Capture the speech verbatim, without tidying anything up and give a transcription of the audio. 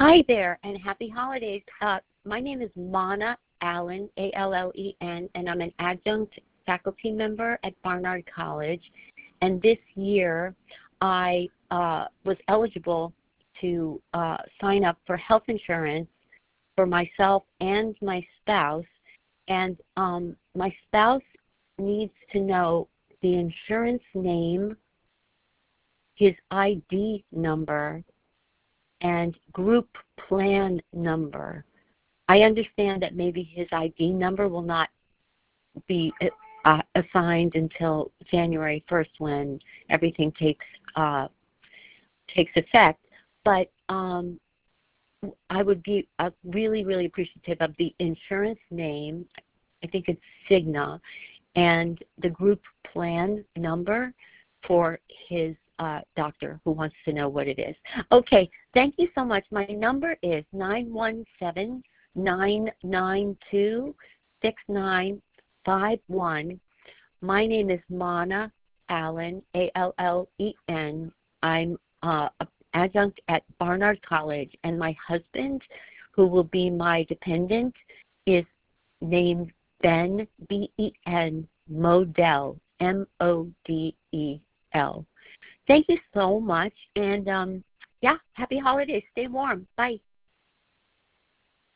Hi there, and happy holidays. Uh, my name is Mana Allen, A L L E N, and I'm an adjunct faculty member at Barnard College. And this year, I uh, was eligible to uh, sign up for health insurance for myself and my spouse. And um, my spouse needs to know the insurance name, his I D number, and group plan number. I understand that maybe his I D number will not be uh, assigned until January first when everything takes uh, takes effect, but um, I would be uh, really, really appreciative of the insurance name. I think it's Cigna, and the group plan number for his uh, doctor who wants to know what it is. Okay, thank you so much. My number is nine one seven, nine nine two, six nine five one. My name is Mana Allen, A L L E N. I'm uh, an adjunct at Barnard College, and my husband, who will be my dependent, is named Ben, B E N, Modell, M O D E L. Thank you so much, and um, yeah, happy holidays. Stay warm. Bye.